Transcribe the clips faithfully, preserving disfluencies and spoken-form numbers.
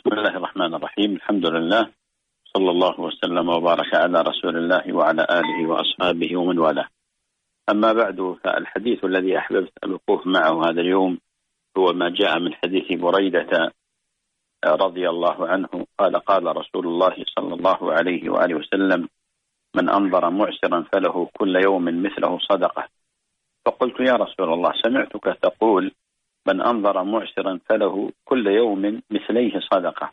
بسم الله الرحمن الرحيم. الحمد لله، صلى الله وسلم وبارك على رسول الله وعلى آله وأصحابه ومن والاه. أما بعد، فالحديث الذي أحببت الوقوف معه هذا اليوم هو ما جاء من حديث بريدة رضي الله عنه قال: قال رسول الله صلى الله عليه وآله وسلم: من أنظر معسرا فله كل يوم مثله صدقة. فقلت: يا رسول الله، سمعتك تقول من أنظر معسرا فله كل يوم مثليه صدقة.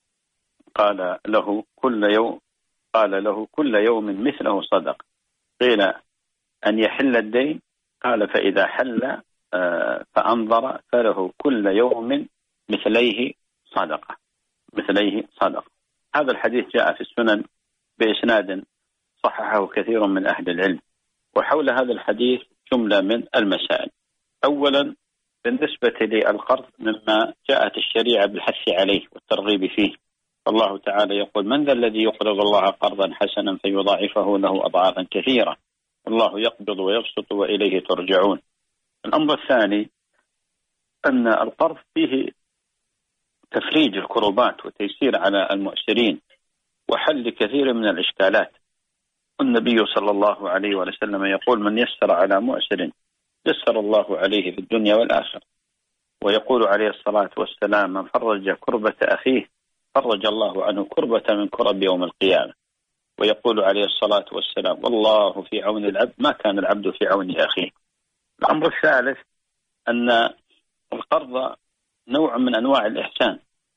قال له كل يوم قال له كل يوم مثله صدقة. قيل: أن يحل الدين؟ قال: فإذا حل فأنظر فله كل يوم مثليه صدقة مثليه صدقة. هذا الحديث جاء في السنن بإسناد صححه كثير من أهل العلم. وحول هذا الحديث جملة من المسائل. أولا، بالنسبة للقرض مما جاءت الشريعة بالحث عليه والترغيب فيه. الله تعالى يقول: من ذا الذي يقرض الله قرضا حسنا فيضاعفه له أضعافا كثيرة، الله يقبض ويبسط وإليه ترجعون. الأمر الثاني أن القرض فيه تفريج الكروبات وتيسير على المؤسرين وحل كثير من الإشكالات. النبي صلى الله عليه وسلم يقول: من يسر على مؤسر يسر الله عليه في الدنيا والآخرة. ويقول عليه الصلاة والسلام: من فرج كربة أخيه فرج الله عنه كربة من كرب يوم القيامة. ويقول عليه الصلاة والسلام: والله في عون العبد ما كان العبد في عون أخيه. الأمر الثالث أن القرض نوع من أنواع الإحسان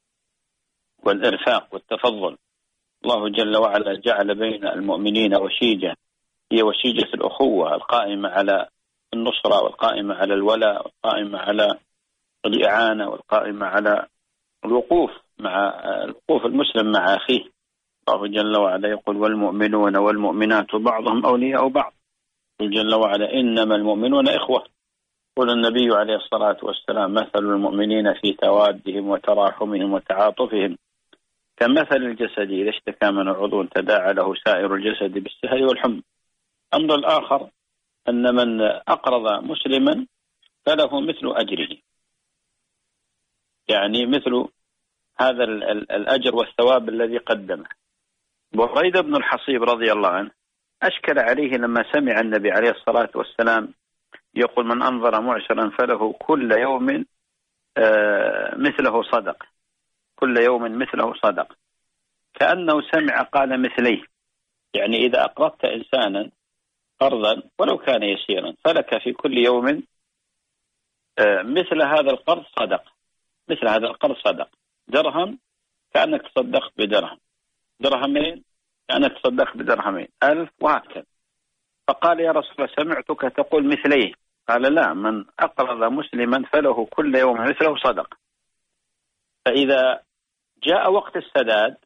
والإرفاق والتفضل. الله جل وعلا جعل بين المؤمنين وشيجة، هي وشيجة الأخوة القائمة على النصرة والقائمة على الولاء والقائمة على الإعانة والقائمة على الوقوف مع الوقوف المسلم مع أخيه. الله جل وعلا يقول: والمؤمنون والمؤمنات بعضهم أولياء بعض. جل وعلا: إنما المؤمنون إخوة. قال النبي عليه الصلاة والسلام: مثل المؤمنين في توادهم وتراحمهم وتعاطفهم كمثل الجسد إذا اشتكى من عضو تداعى له سائر الجسد بالسهر والحمى. الأمر الآخر أن من أقرض مسلما فله مثل أجره، يعني مثل هذا الأجر والثواب الذي قدمه. بريدة بن الحصيب رضي الله عنه أشكل عليه لما سمع النبي عليه الصلاة والسلام يقول: من أنظر معسرا فله كل يوم مثله صدق كل يوم مثله صدق. كأنه سمع قال مثليه، يعني إذا أقرضت إنسانا قرضا ولو كان يسيرا فلك في كل يوم مثل هذا القرض صدق مثل هذا القرض صدق. درهم كأنك تصدقت بدرهم، درهمين كأنك تصدقت بدرهمين، ألف، وهكذا. فقال: يا رسول الله، سمعتك تقول مثليه. قال: لا، من أقرض مسلما فله كل يوم مثله صدق. فإذا جاء وقت السداد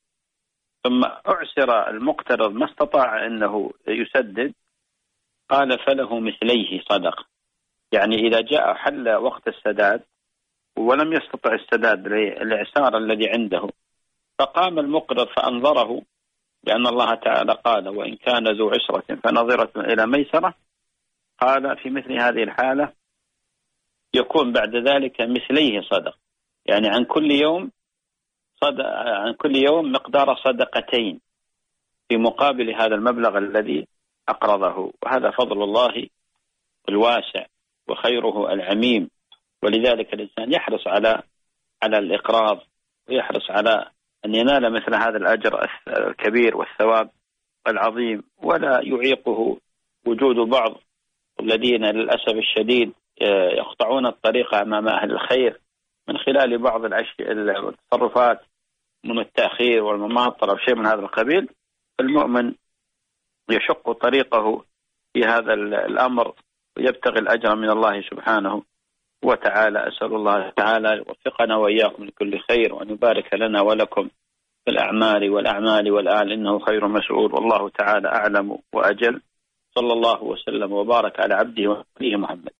ثم أعسر المقترض ما استطاع أنه يسدد، قال: فله مثليه صدق. يعني إذا جاء حل وقت السداد ولم يستطع السداد للإعسار الذي عنده، فقام المقرض فأنظره، لأن الله تعالى قال: وإن كان ذو عسرة فنظرة إلى ميسرة. قال: في مثل هذه الحالة يكون بعد ذلك مثليه صدق، يعني عن كل يوم صدق عن كل يوم مقدار صدقتين في مقابل هذا المبلغ الذي أقرضه. وهذا فضل الله الواسع وخيره العميم. ولذلك الإنسان يحرص على على الإقراض، ويحرص على أن ينال مثل هذا الأجر الكبير والثواب العظيم، ولا يعيقه وجود بعض الذين للأسف الشديد يقطعون الطريق أمام أهل الخير من خلال بعض التصرفات من التأخير والمماطلة أو شيء من هذا القبيل. المؤمن يشق طريقه في هذا الأمر ويبتغي الأجر من الله سبحانه وتعالى. أسأل الله تعالى يوفقنا وإياكم لكل خير، وأن يبارك لنا ولكم في الأعمال والأعمال والآل، إنه خير مسؤول، والله تعالى أعلم وأجل. صلى الله وسلم وبارك على عبده ونبيه محمد.